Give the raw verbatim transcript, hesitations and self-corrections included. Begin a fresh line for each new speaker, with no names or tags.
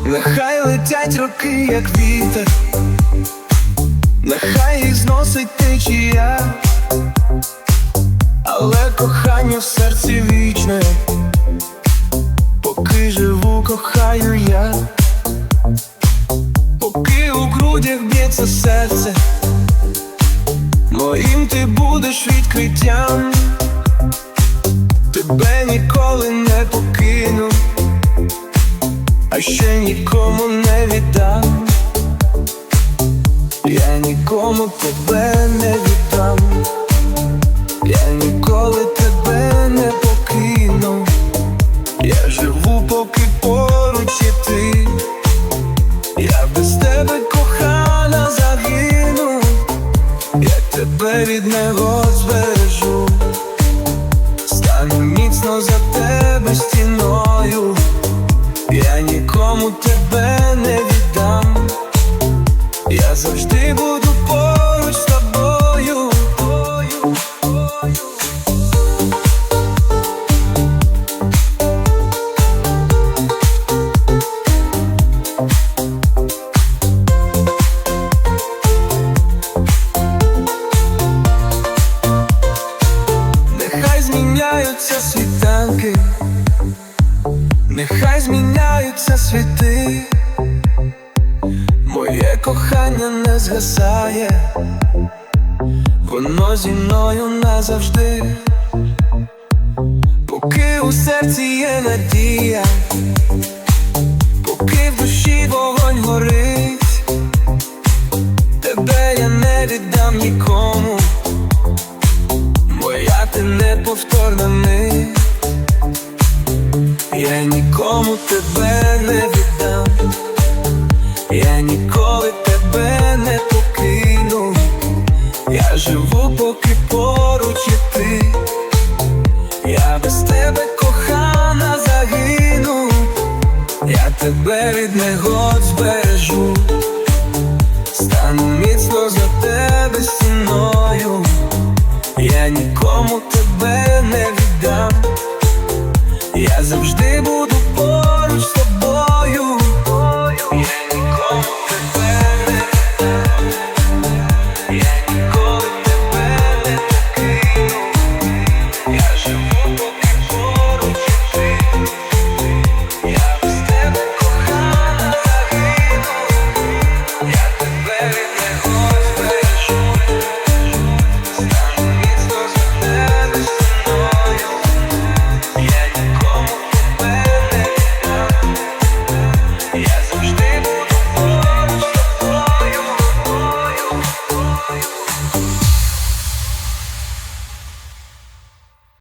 Нехай летять роки, як вітер, нехай їх зносить течія, але кохання в серці вічне, поки живу, кохаю я. Поки у грудях б'ється серце, моїм ти будеш відкриттям. Тебе ніколи не покину, а ще нікому не віддам. Я нікому тебе не віддам. Я ніколи тебе не покину. Я живу, поки поруч є ти. Я без тебе, кохана, загину. Я тебе від него збережу. Стану міцно за тебе стіною. Я нікому тебе не віддам. Я завжди буду поруч з тобою. Нехай зміняються світанки, нехай зміняються світи, моє кохання не згасає, воно зі мною назавжди. Поки у серці є надія, поки в душі вогонь горить, тебе я не віддам нікому, моя ти неповторна мить. Я нікому тебе не віддам. Я ніколи тебе не покину. Я живу, поки поруч є ти. Я без тебе, кохана, загину. Я тебе від негод збережу. Стану міцно за тебе стіною. Я нікому тебе не віддам. Я завжди буду поруч.